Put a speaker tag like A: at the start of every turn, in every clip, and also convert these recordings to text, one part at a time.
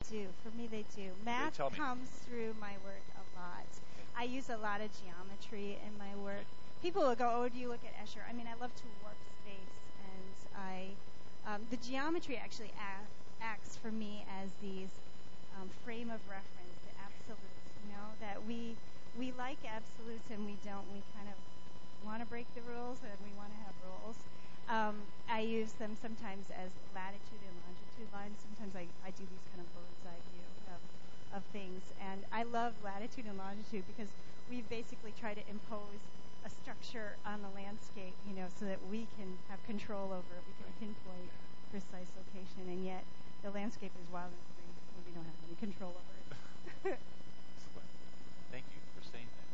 A: do. For me, they do. Math
B: tell me.
A: comes through my work a lot. I use a lot of geometry in my work. People will go, "Oh, do you look at Escher?" I mean, I love to warp space, and the geometry actually acts for me as these frame of reference, the absolutes. You know, that we like absolutes and we don't. We kind of want to break the rules and we want to have rules. I use them sometimes as latitude and longitude lines. Sometimes I do these kind of bird's eye view of things. And I love latitude and longitude because we basically try to impose a structure on the landscape, you know, so that we can have control over it. We can pinpoint precise location, and yet the landscape is wild and free when we don't have any control over it.
B: Excellent. Thank you for saying that.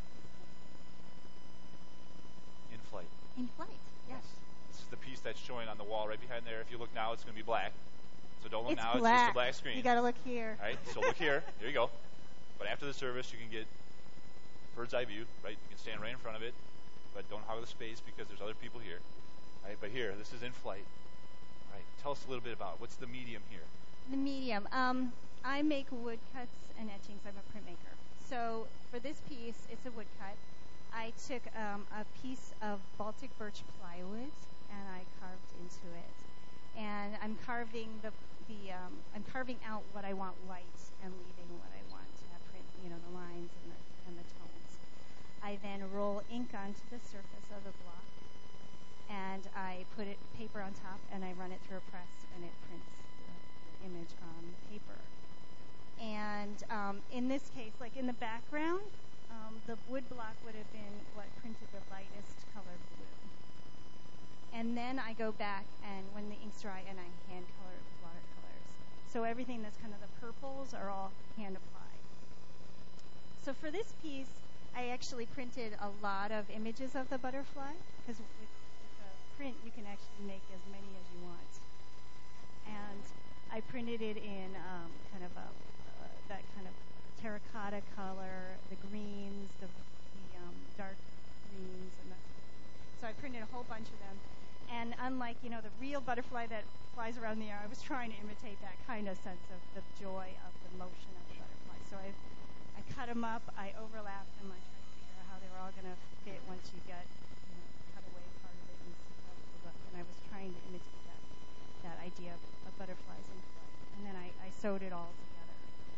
B: In flight.
A: In flight, yes.
B: This is the piece that's showing on the wall right behind there. If you look now, it's going to be black. So don't look
A: It's
B: now.
A: black.
B: It's just a black screen.
A: You got to look here.
B: All right, so look here. There you go. But after the service, you can get bird's eye view, right? You can stand right in front of it, but don't hog the space because there's other people here. All right, but here, this is in flight. All right, tell us a little bit about it. What's the medium here?
A: The medium. I make woodcuts and etchings. I'm a printmaker. So for this piece, it's a woodcut. I took a piece of Baltic birch plywood and I carved into it. And I'm carving I'm carving out what I want white and leaving what I want to have print, you know, the lines and the tones. I then roll ink onto the surface of the block, and I put paper on top, and I run it through a press, and it prints the image on the paper. And in this case, like in the background, the wood block would have been what printed the lightest color blue. And then I go back, and when the ink's dry, and I hand color it with watercolors. So everything that's kind of the purples are all hand applied. So for this piece, I actually printed a lot of images of the butterfly, because with a print, you can actually make as many as you want. And I printed it in kind of that kind of terracotta color, the greens, the dark greens, and that. So I printed a whole bunch of them. And unlike, you know, the real butterfly that flies around the air, I was trying to imitate that kind of sense of the joy of the motion of the butterfly. So I cut them up, I overlapped them, I tried to figure out how they were all going to fit once you get, you know, cut away part of it and see how it would look. And I was trying to imitate that idea of butterflies in flight. And then I sewed it all together.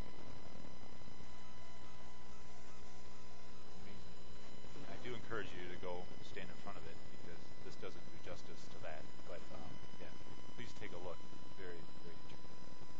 B: Amazing. I do encourage you to go stand in front of it because this doesn't do justice to that. But yeah, please take a look. Very, very interesting.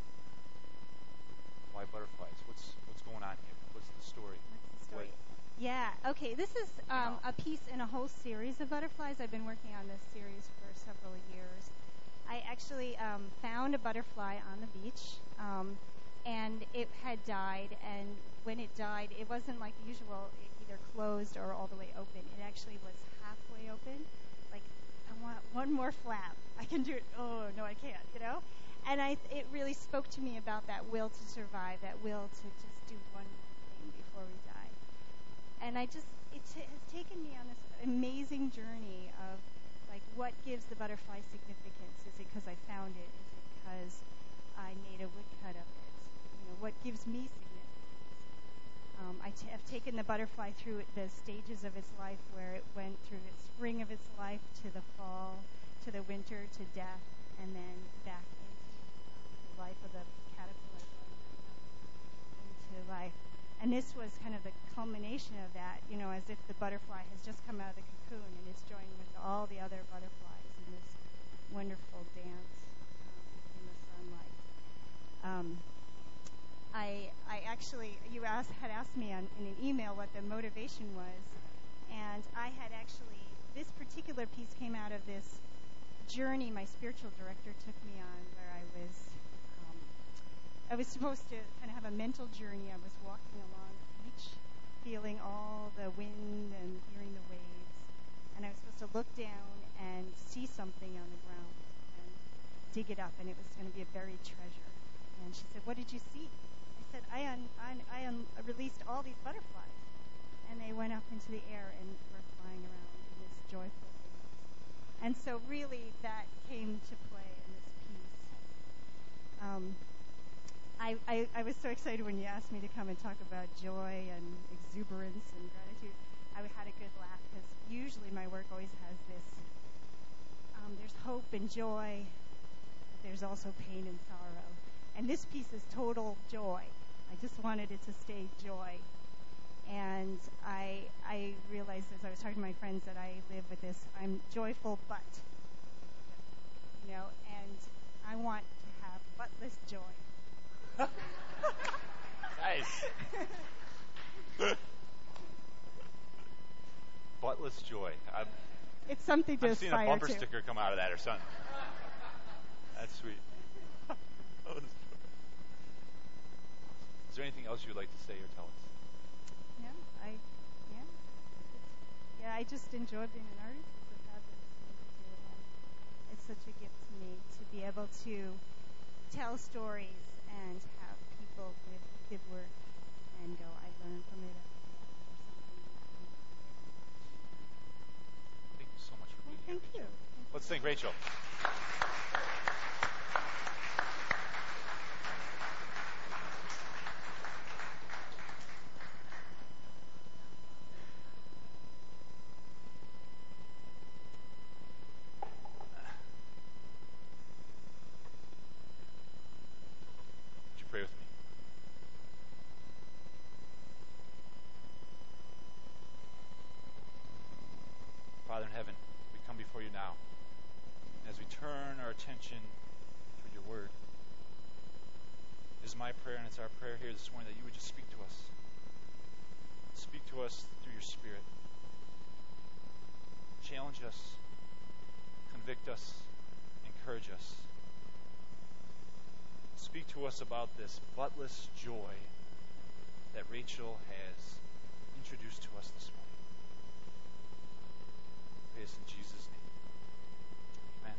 B: Why butterflies? What's going on here? What's the story?
A: Yeah. Okay. This is a piece in a whole series of butterflies. I've been working on this series for several years. I actually found a butterfly on the beach, and it had died. And when it died, it wasn't like the usual, either closed or all the way open. It actually was halfway open. Like, I want one more flap. I can do it. Oh no, I can't. You know. And it really spoke to me about that will to survive, that will to just do one more thing before we die. And it has taken me on this amazing journey of, like, what gives the butterfly significance? Is it because I found it? Is it because I made a woodcut of it? You know, what gives me significance? I have taken the butterfly through the stages of its life, where it went through its spring of its life to the fall, to the winter, to death, and then back into the life of the caterpillar, into life. And this was kind of the culmination of that, you know, as if the butterfly has just come out of the cocoon and is joining with all the other butterflies in this wonderful dance in the sunlight. I actually, you had asked me in an email what the motivation was, and I had actually, this particular piece came out of this journey my spiritual director took me on, where I was supposed to kind of have a mental journey. I was walking along the beach, feeling all the wind and hearing the waves, and I was supposed to look down and see something on the ground and dig it up, and it was going to be a buried treasure. And she said, "What did you see?" I said, I released all these butterflies, and they went up into the air and were flying around in this joyful dance. And so really that came to play in this piece. I was so excited when you asked me to come and talk about joy and exuberance and gratitude. I had a good laugh because usually my work always has this, there's hope and joy, but there's also pain and sorrow. And this piece is total joy. I just wanted it to stay joy. And I realized as I was talking to my friends that I live with this, I'm joyful but, and I want to have buttless joy.
B: Nice. Buttless joy.
A: It's something to
B: I've seen a
A: aspire
B: bumper
A: to.
B: sticker come out of that or something. That's sweet. Is there anything else you would like to say or tell us?
A: I just enjoy being an artist. It's a fabulous thing to do, and it's such a gift to me to be able to tell stories and have people give work and go, I learned from it.
B: Thank you so much for being here.
A: Thank you.
B: Let's thank Rachel. Pray with me. Father in heaven, we come before you now. As we turn our attention to your word, it is my prayer and it's our prayer here this morning that you would just speak to us. Speak to us through your Spirit. Challenge us, convict us, encourage us. Speak to us about this buttless joy that Rachel has introduced to us this morning. Pray this in Jesus' name. Amen.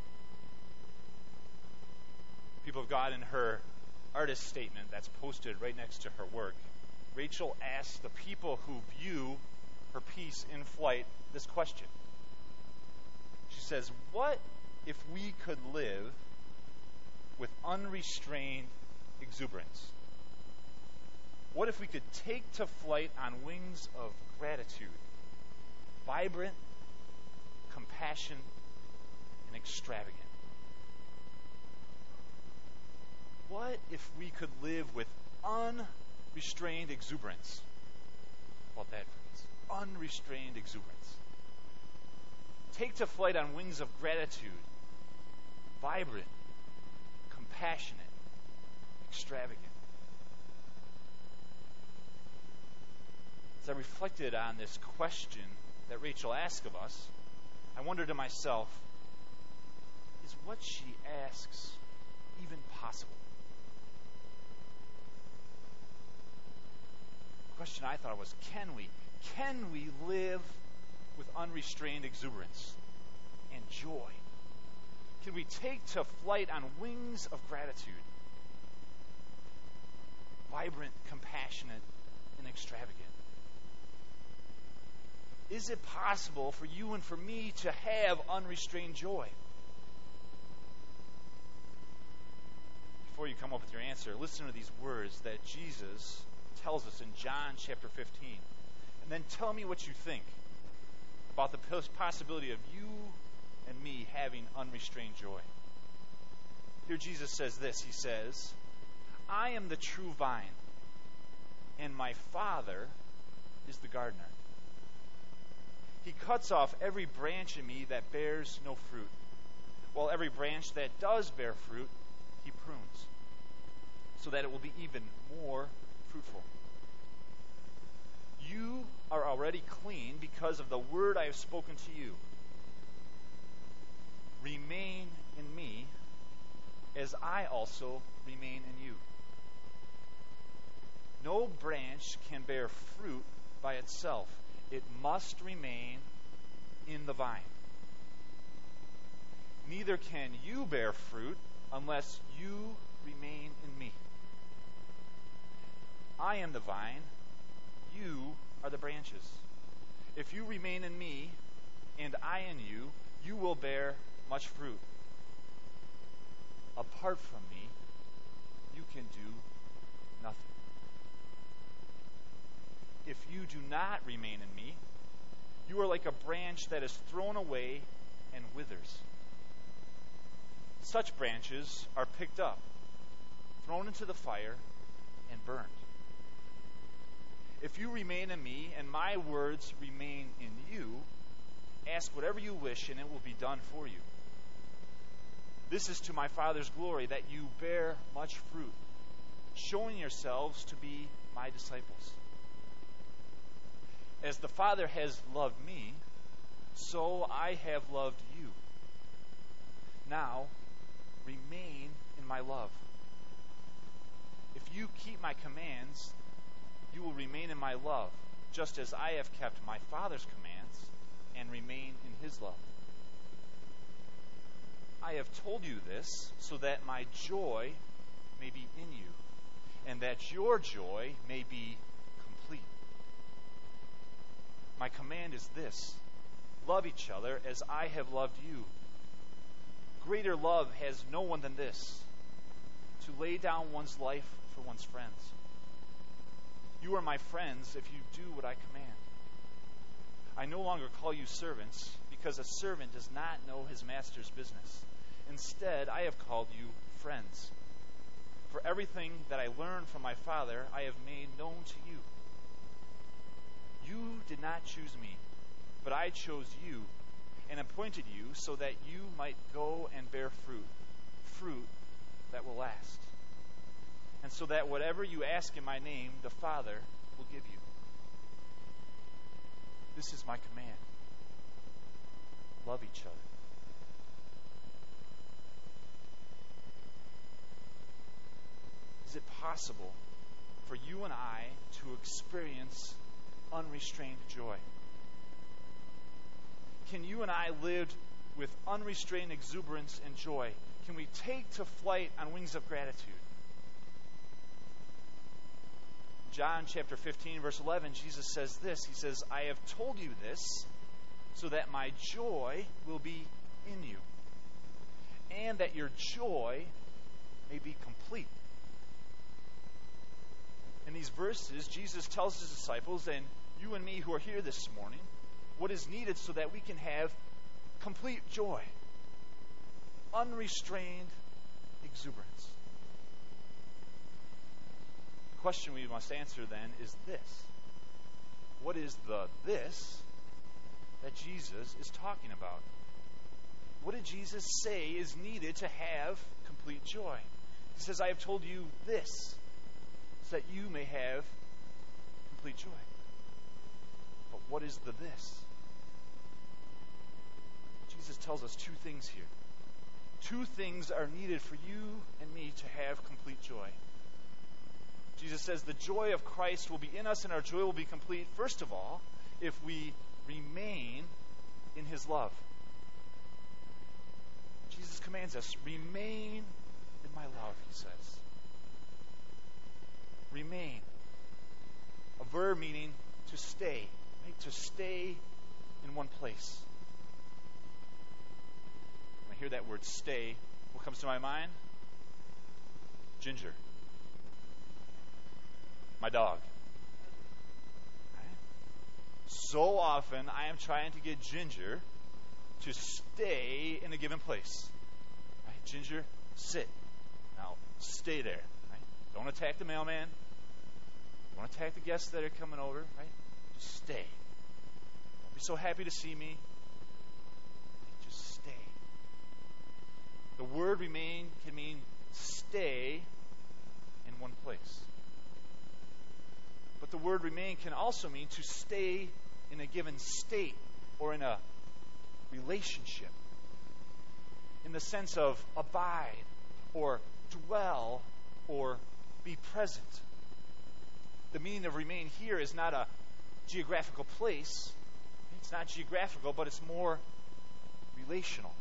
B: People of God, in her artist statement that's posted right next to her work, Rachel asks the people who view her piece in flight this question. She says, what if we could live with unrestrained exuberance? What if we could take to flight on wings of gratitude, vibrant, compassion, and extravagant? What if we could live with unrestrained exuberance? How about that phrase? Unrestrained exuberance. Take to flight on wings of gratitude, vibrant, compassionate, extravagant. As I reflected on this question that Rachel asked of us, I wondered to myself, is what she asks even possible? The question I thought was, can we live with unrestrained exuberance and joy? Can we take to flight on wings of gratitude, vibrant, compassionate, and extravagant? Is it possible for you and for me to have unrestrained joy? Before you come up with your answer, listen to these words that Jesus tells us in John chapter 15. And then tell me what you think about the possibility of you and me having unrestrained joy. Here Jesus says this. He says, I am the true vine, and my Father is the gardener. He cuts off every branch in me that bears no fruit, while every branch that does bear fruit, he prunes, so that it will be even more fruitful. You are already clean because of the word I have spoken to you. Remain in me as I also remain in you. No branch can bear fruit by itself. It must remain in the vine. Neither can you bear fruit unless you remain in me. I am the vine, you are the branches. If you remain in me and I in you, you will bear much fruit. Apart from me, you can do do not remain in me, you are like a branch that is thrown away and withers. Such branches are picked up, thrown into the fire, and burned. If you remain in me and my words remain in you, ask whatever you wish and it will be done for you. This is to my Father's glory, that you bear much fruit, showing yourselves to be my disciples. As the Father has loved me, so I have loved you. Now, remain in my love. If you keep my commands, you will remain in my love, just as I have kept my Father's commands and remain in his love. I have told you this so that my joy may be in you, and that your joy may be complete. My command is this: love each other as I have loved you. Greater love has no one than this, to lay down one's life for one's friends. You are my friends if you do what I command. I no longer call you servants, because a servant does not know his master's business. Instead, I have called you friends. For everything that I learned from my Father, I have made known to you. You did not choose me, but I chose you and appointed you so that you might go and bear fruit, fruit that will last. And so that whatever you ask in my name, the Father will give you. This is my command: love each other. Is it possible for you and I to experience unrestrained joy? Can you and I live with unrestrained exuberance and joy? Can we take to flight on wings of gratitude? John chapter 15, verse 11, Jesus says this. He says, I have told you this so that my joy will be in you, and that your joy may be complete. In these verses, Jesus tells his disciples, and you and me who are here this morning, what is needed so that we can have complete joy, unrestrained exuberance. The question we must answer then is this: what is the this that Jesus is talking about? What did Jesus say is needed to have complete joy? He says, I have told you this so that you may have complete joy. But what is the this? Jesus tells us two things here. Two things are needed for you and me to have complete joy. Jesus says the joy of Christ will be in us and our joy will be complete, first of all, if we remain in his love. Jesus commands us, remain in my love, he says. Remain. A verb meaning to stay. Right? To stay in one place. When I hear that word stay, what comes to my mind? Ginger. My dog. Right? So often I am trying to get Ginger to stay in a given place. Right? Ginger, sit. Now, stay there. Right? Don't attack the mailman. Don't attack the guests that are coming over. Right? Just stay. Don't be so happy to see me. Just stay. The word remain can mean stay in one place. But the word remain can also mean to stay in a given state or in a relationship, in the sense of abide or dwell or be present. The meaning of remain here is not a geographical place. It's not geographical, but it's more relational.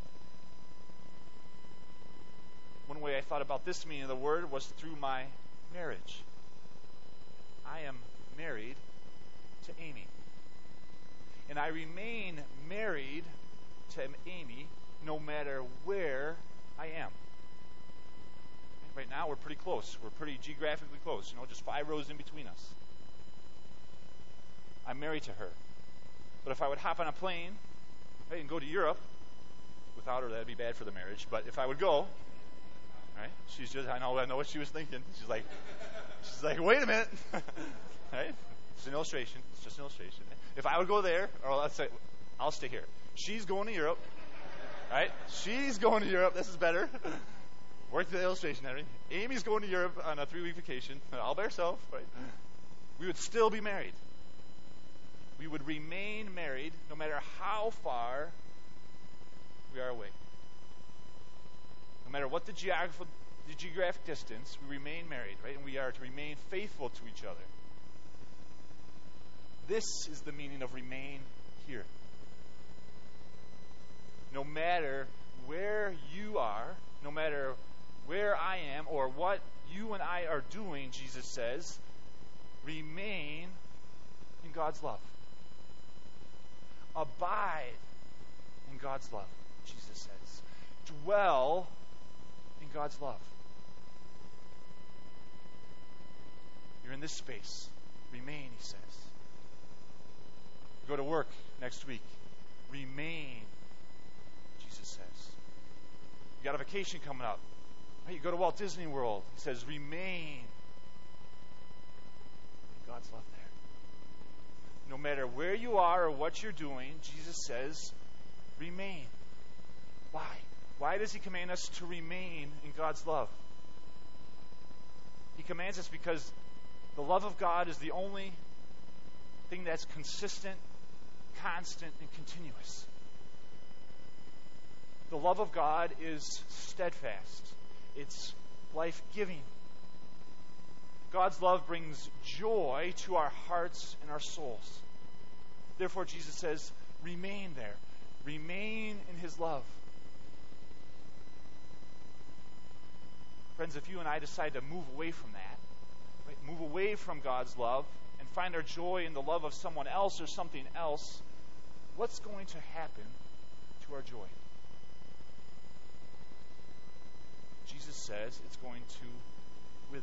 B: One way I thought about this meaning of the word was through my marriage. I am married to Amy. And I remain married to Amy no matter where I am. Right now we're pretty close. We're pretty geographically close, just 5 rows in between us. I'm married to her. But if I would hop on a plane, right, and go to Europe, without her, that'd be bad for the marriage. But if I would go, right, I know what she was thinking. She's like, wait a minute. Right? It's an illustration. It's just an illustration. If I would go there, or let's say, I'll stay here. She's going to Europe, right? She's going to Europe. This is better. Work the illustration, Henry. Amy's going to Europe on a 3-week vacation, all by herself, right? We would still be married. We would remain married no matter how far we are away. No matter what the geographic distance, we remain married, right? And we are to remain faithful to each other. This is the meaning of remain here. No matter where you are, no matter where I am or what you and I are doing, Jesus says, remain in God's love. Abide in God's love, Jesus says. Dwell in God's love. You're in this space. Remain, he says. Go to work next week. Remain, Jesus says. You got a vacation coming up. Right? You go to Walt Disney World. He says, remain in God's love there. No matter where you are or what you're doing, Jesus says, remain. Why? Why does he command us to remain in God's love? He commands us because the love of God is the only thing that's consistent, constant, and continuous. The love of God is steadfast. It's life-giving. God's love brings joy to our hearts and our souls. Therefore, Jesus says, remain there. Remain in his love. Friends, if you and I decide to move away from that, right, move away from God's love and find our joy in the love of someone else or something else, what's going to happen to our joy? Jesus says it's going to wither.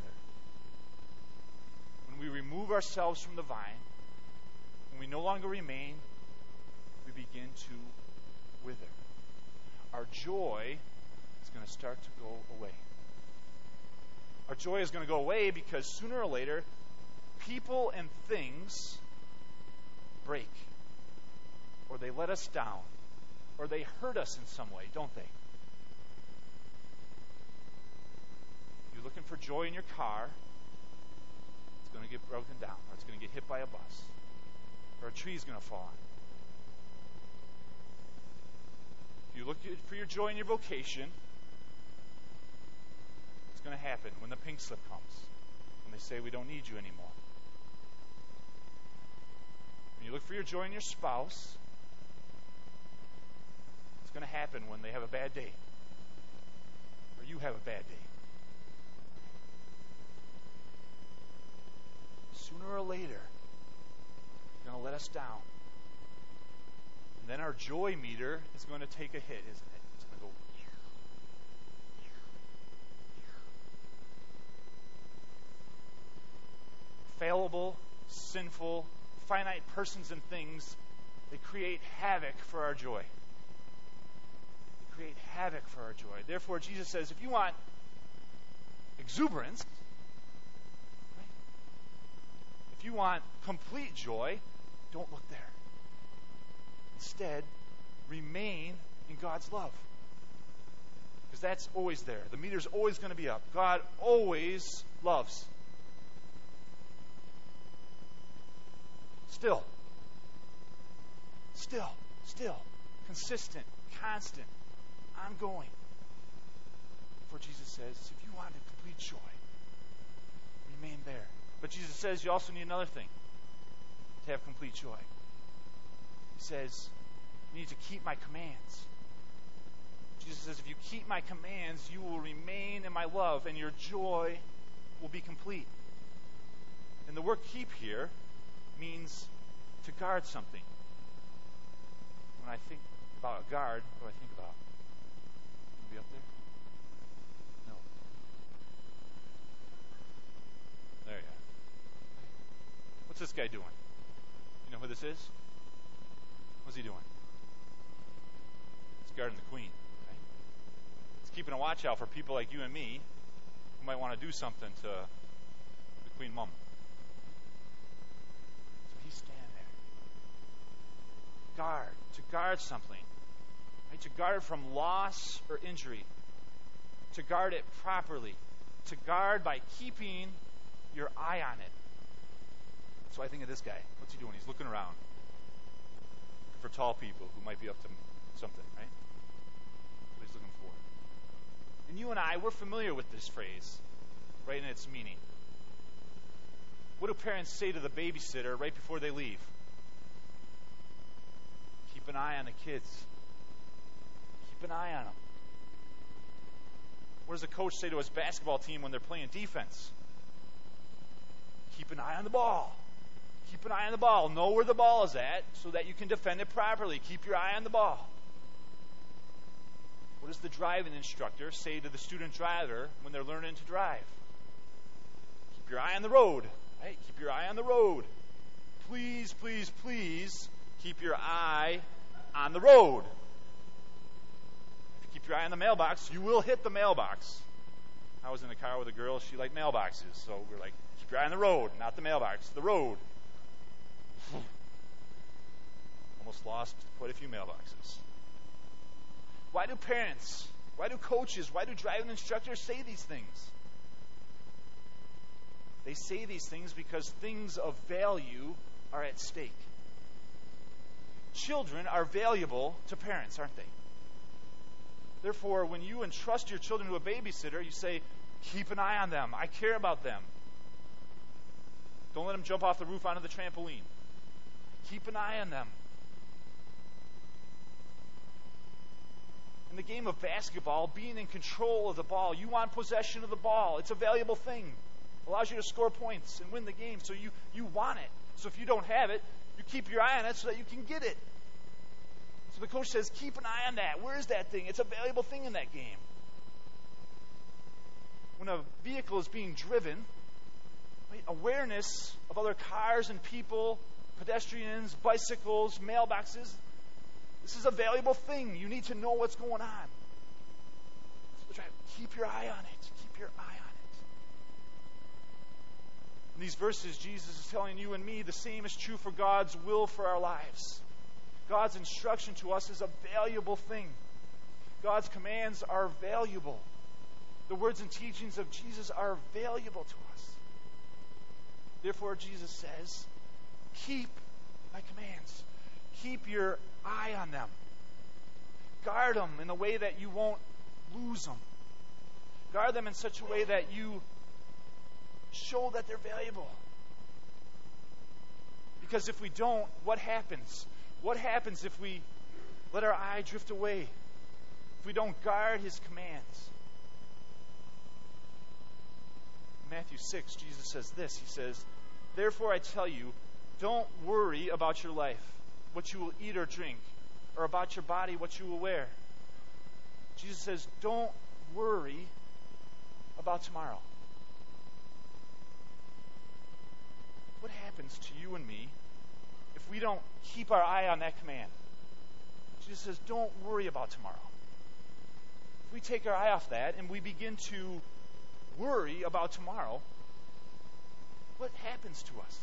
B: When we remove ourselves from the vine, when we no longer remain, we begin to wither. Our joy is going to start to go away. Our joy is going to go away because sooner or later, people and things break, or they let us down, or they hurt us in some way, don't they? You're looking for joy in your car, it's going to get broken down, or it's going to get hit by a bus, or a tree is going to fall on it. If you look for your joy in your vocation, what's going to happen when the pink slip comes? When they say we don't need you anymore. When you look for your joy in your spouse, what's going to happen when they have a bad day? Or you have a bad day? Sooner or later, they're going to let us down. And then our joy meter is going to take a hit, isn't it? It's going to go. Fallible, sinful, finite persons and things, they create havoc for our joy. They create havoc for our joy. Therefore, Jesus says, if you want exuberance, right? If you want complete joy, don't look there. Instead, remain in God's love. Because that's always there. The meter's always going to be up. God always loves. Still. Consistent, constant, ongoing. For Jesus says, if you want a complete joy, remain there. But Jesus says you also need another thing to have complete joy. He says, you need to keep my commands. Jesus says, if you keep my commands, you will remain in my love, and your joy will be complete. And the word keep here means to guard something. When I think about a guard, what do I think about? Can you be up there? No. There you are. What's this guy doing? You know who this is? What's he doing? He's guarding the queen. Right? He's keeping a watch out for people like you and me who might want to do something to the queen mum. So he's standing there. To guard something. Right? To guard from loss or injury. To guard it properly. To guard by keeping your eye on it. So I think of this guy. What's he doing? He's looking around for tall people who might be up to something, right? What he's looking for. And you and I, we're familiar with this phrase, right, in its meaning. What do parents say to the babysitter right before they leave? Keep an eye on the kids. Keep an eye on them. What does the coach say to his basketball team when they're playing defense? Keep an eye on the ball. Keep an eye on the ball. Know where the ball is at so that you can defend it properly. Keep your eye on the ball. What does the driving instructor say to the student driver when they're learning to drive? Keep your eye on the road. Right? Keep your eye on the road. Please, please, please keep your eye on the road. If you keep your eye on the mailbox, you will hit the mailbox. I was in a car with a girl. She liked mailboxes. So we're like, keep your eye on the road, not the mailbox, the road. Almost lost quite a few mailboxes. Why do parents, why do coaches, why do driving instructors say these things? They say these things because things of value are at stake. Children are valuable to parents, aren't they? Therefore, when you entrust your children to a babysitter, you say, keep an eye on them. I care about them. Don't let them jump off the roof onto the trampoline. Keep an eye on them. In the game of basketball, being in control of the ball, you want possession of the ball. It's a valuable thing. It allows you to score points and win the game, so you want it. So if you don't have it, you keep your eye on it so that you can get it. So the coach says, keep an eye on that. Where is that thing? It's a valuable thing in that game. When a vehicle is being driven, right, awareness of other cars and people, pedestrians, bicycles, mailboxes, this is a valuable thing. You need to know what's going on. So keep your eye on it. Keep your eye on it. In these verses, Jesus is telling you and me the same is true for God's will for our lives. God's instruction to us is a valuable thing. God's commands are valuable. The words and teachings of Jesus are valuable to us. Therefore, Jesus says, keep my commands. Keep your eye on them. Guard them in a way that you won't lose them. Guard them in such a way that you show that they're valuable. Because if we don't, what happens? What happens if we let our eye drift away? If we don't guard His commands? In Matthew 6, Jesus says this. He says, therefore I tell you, don't worry about your life, what you will eat or drink, or about your body, what you will wear. Jesus says, don't worry about tomorrow. What happens to you and me if we don't keep our eye on that command? Jesus says, don't worry about tomorrow. If we take our eye off that and we begin to worry about tomorrow, what happens to us?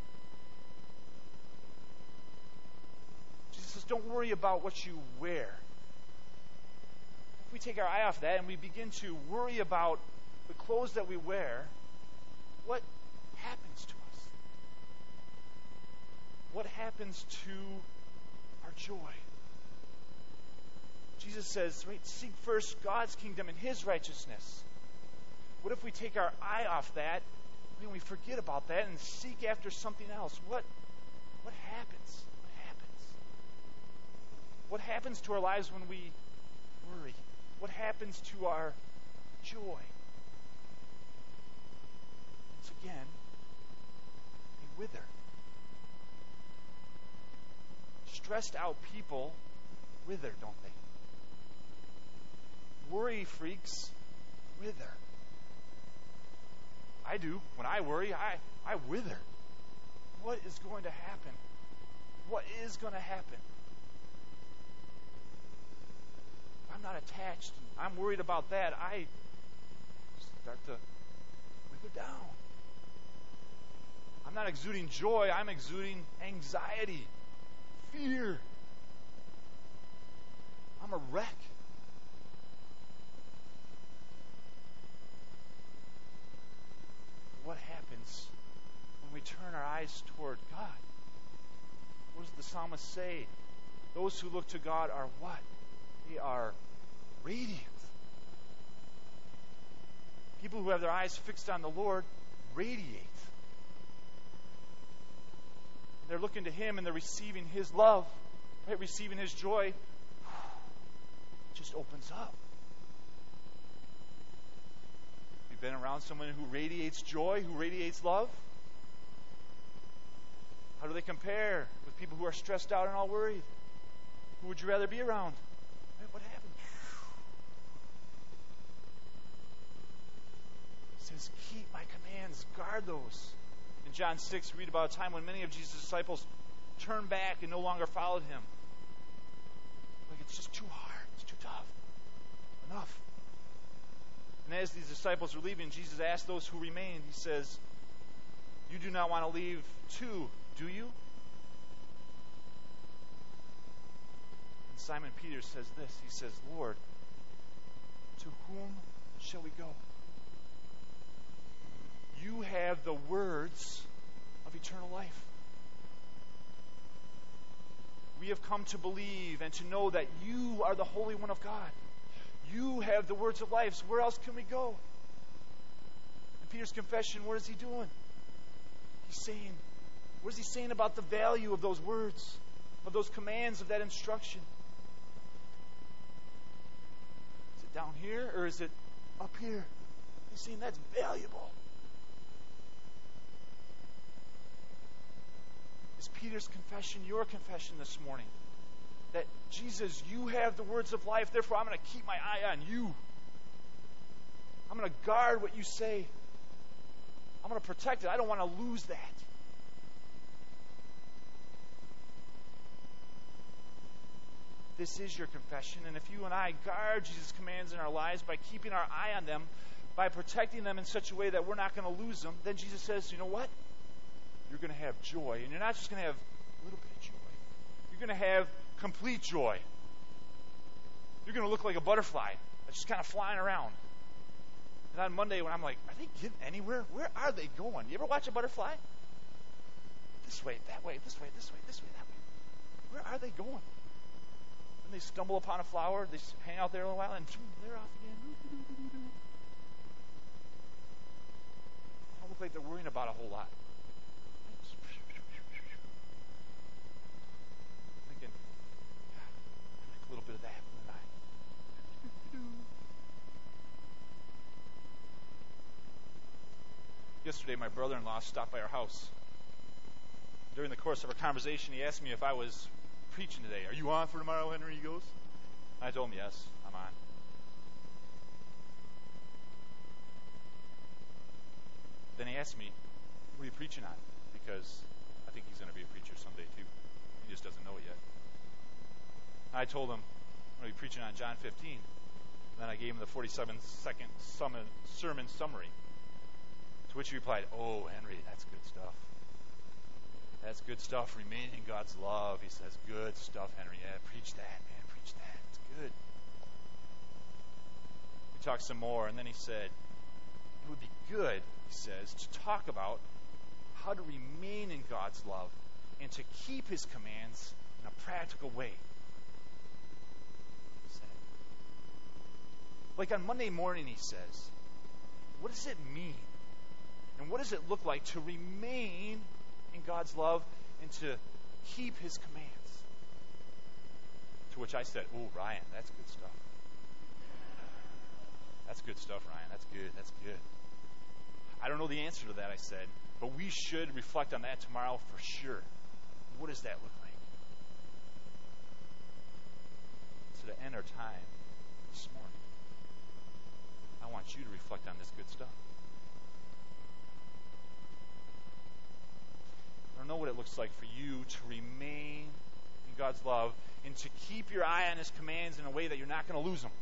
B: Jesus says, don't worry about what you wear. If we take our eye off that and we begin to worry about the clothes that we wear, what happens to us? What happens to our joy? Jesus says, right, seek first God's kingdom and His righteousness. What if we take our eye off that and we forget about that and seek after something else? What happens? What happens? What happens to our lives when we worry? What happens to our joy? Once again, they wither. Stressed out people wither, don't they? Worry freaks wither. I do. When I worry, I wither. What is going to happen what is going to happen? If I'm not attached, I'm worried about that, I start to wither down. I'm not exuding joy, I'm exuding anxiety, fear. I'm a wreck. What happens when we turn our eyes toward God? What does the psalmist say? Those who look to God are what? They are radiant. People who have their eyes fixed on the Lord radiate. They're looking to Him and they're receiving His love, right? Receiving His joy. It just opens up. You've been around someone who radiates joy, who radiates love? How do they compare with people who are stressed out and all worried? Who would you rather be around? Right, what happened? It says, keep my commands, guard those. In John 6, we read about a time when many of Jesus' disciples turned back and no longer followed Him. Like, it's just too hard. It's too tough. Enough. And as these disciples were leaving, Jesus asked those who remained, He says, you do not want to leave too, do you? And Simon Peter says this. He says, Lord, to whom shall we go? You have the words of eternal life. We have come to believe and to know that you are the Holy One of God. You have the words of life. So where else can we go? In Peter's confession, what is he doing? He's saying, what is he saying about the value of those words, of those commands, of that instruction? Is it down here or is it up here? He's saying that's valuable. Is Peter's confession your confession this morning? That Jesus, you have the words of life, therefore I'm going to keep my eye on you. I'm going to guard what you say. I'm going to protect it. I don't want to lose that. This is your confession, and if you and I guard Jesus' commands in our lives by keeping our eye on them, by protecting them in such a way that we're not going to lose them, then Jesus says, you know what? You're going to have joy. And you're not just going to have a little bit of joy. You're going to have complete joy. You're going to look like a butterfly that's just kind of flying around. And on Monday when I'm like, are they getting anywhere? Where are they going? You ever watch a butterfly? This way, that way, this way, this way, this way, that way. Where are they going? When they stumble upon a flower, they hang out there a little while, and they're off again. They don't look like they're worrying about a whole lot. Thinking, I'd like a little bit of that, wouldn't I? Yesterday, my brother-in-law stopped by our house. During the course of our conversation, he asked me if I was preaching today. Are you on for tomorrow, Henry? He goes. I told him, yes, I'm on. Then he asked me, what are you preaching on? Because I think he's going to be a preacher someday too. He just doesn't know it yet. I told him, I'm going to be preaching on John 15. And then I gave him the 47-second sermon summary. To which he replied, oh, Henry, that's good stuff. That's good stuff. Remain in God's love. He says, good stuff, Henry. Yeah, preach that, man. Preach that. It's good. We talked some more, and then he said, it would be good, he says, to talk about how to remain in God's love and to keep His commands in a practical way. He said. Like on Monday morning, he says, what does it mean? And what does it look like to remain in God's love and to keep His commands? To which I said, oh, Ryan, that's good stuff. That's good stuff, Ryan. That's good. That's good. I don't know the answer to that, I said, but we should reflect on that tomorrow for sure. What does that look like? So to end our time this morning, I want you to reflect on this good stuff. I don't know what it looks looks like for you to remain in God's love and to keep your eye on His commands in a way that you're not going to lose them.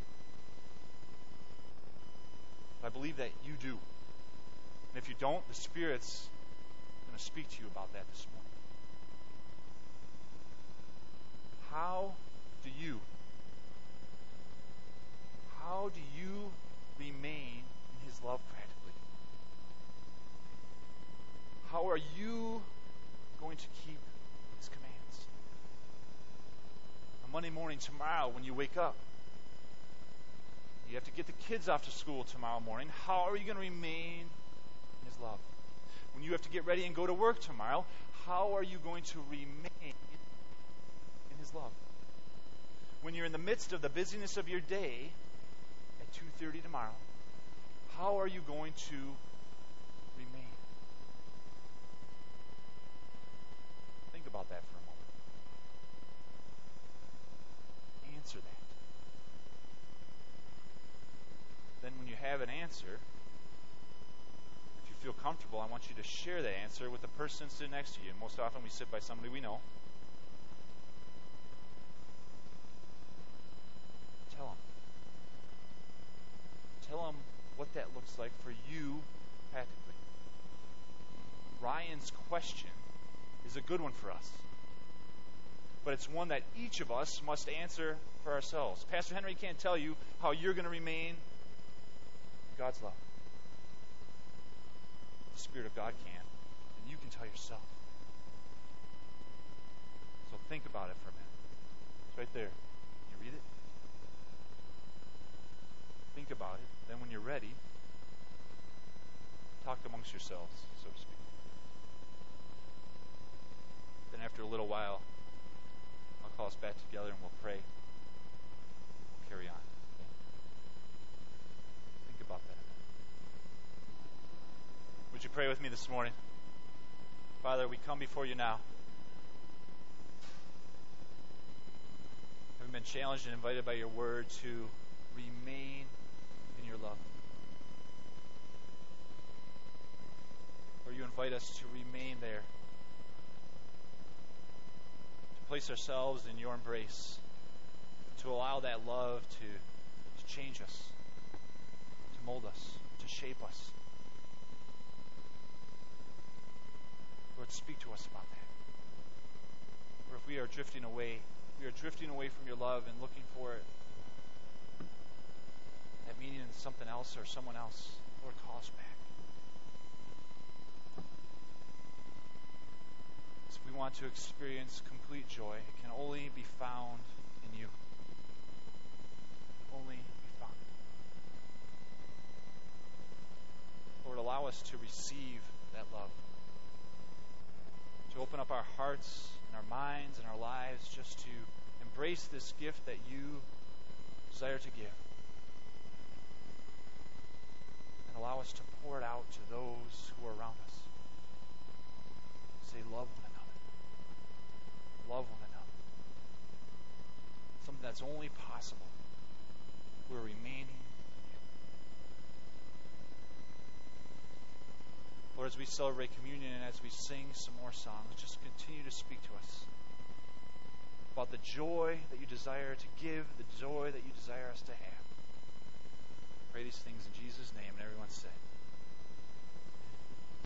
B: I believe that you do. And if you don't, the Spirit's going to speak to you about that this morning. How do you remain in His love practically? How are you going to keep His commands? On Monday morning, tomorrow, when you wake up, you have to get the kids off to school tomorrow morning. How are you going to remain in His love? When you have to get ready and go to work tomorrow, how are you going to remain in His love? When you're in the midst of the busyness of your day at 2:30 tomorrow, how are you going to remain? Think about that for a moment. Answer that. Then when you have an answer, if you feel comfortable, I want you to share that answer with the person sitting next to you. Most often we sit by somebody we know. Tell them what that looks like for you practically. Ryan's question is a good one for us. But it's one that each of us must answer for ourselves. Pastor Henry can't tell you how you're going to remain in God's love. The Spirit of God can, and you can tell yourself. So think about it for a minute. It's right there. Can you read it? Think about it. Then when you're ready, talk amongst yourselves, so to speak. Then after a little while, I'll call us back together and we'll pray. We'll carry on. Okay? Think about that a minute. Would you pray with me this morning? Father, we come before you now. Having been challenged and invited by your word to remain in your love. Lord, you invite us to remain there, to place ourselves in your embrace, to allow that love to change us, to mold us, to shape us. Lord, speak to us about that. Or if we are drifting away from your love and looking for it, that meaning in something else or someone else, Lord, call us back. If we want to experience complete joy, it can only be found in you. Only be found. Lord, allow us to receive that love. To open up our hearts and our minds and our lives just to embrace this gift that you desire to give. And allow us to pour it out to those who are around us. Say, love one another. Love one another. Something that's only possible. We're remaining in you. Lord, as we celebrate communion and as we sing some more songs, just continue to speak to us about the joy that you desire to give, the joy that you desire us to have. Pray these things in Jesus' name, and everyone said.